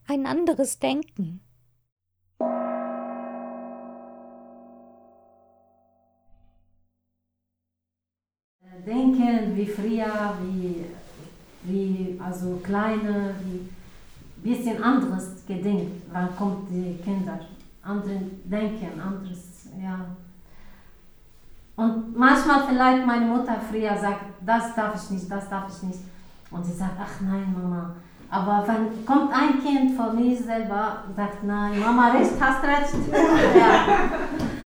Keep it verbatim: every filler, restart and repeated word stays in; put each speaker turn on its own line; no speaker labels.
ein anderes Denken.
Denken wie früher, wie, wie also kleine, wie bisschen anderes gedenkt, wann kommt die Kinder, andere denken, anderes, ja. Und manchmal vielleicht meine Mutter früher sagt, das darf ich nicht, das darf ich nicht. Und sie sagt, ach nein, Mama. Aber wenn kommt ein Kind von mir selber, sagt, nein, Mama recht, hast recht. Ja.